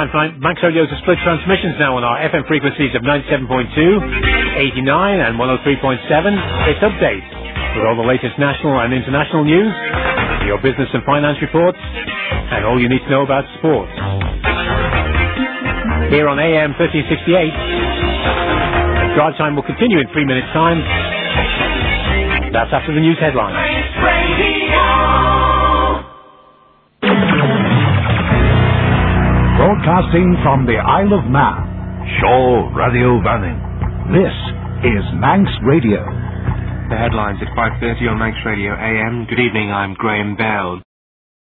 Time for Manx Radio's split transmissions now on our FM frequencies of 97.2, 89 and 103.7. It's updates with all the latest national and international news, your business and finance reports, and all you need to know about sports. Here on AM 1368, drive time will continue in 3 minutes' time. That's after the news headlines. Broadcasting from the Isle of Man, Shaw Radio Vanning. This is Manx Radio. The headlines at 5:30 on Manx Radio AM. Good evening, I'm Graham Bell.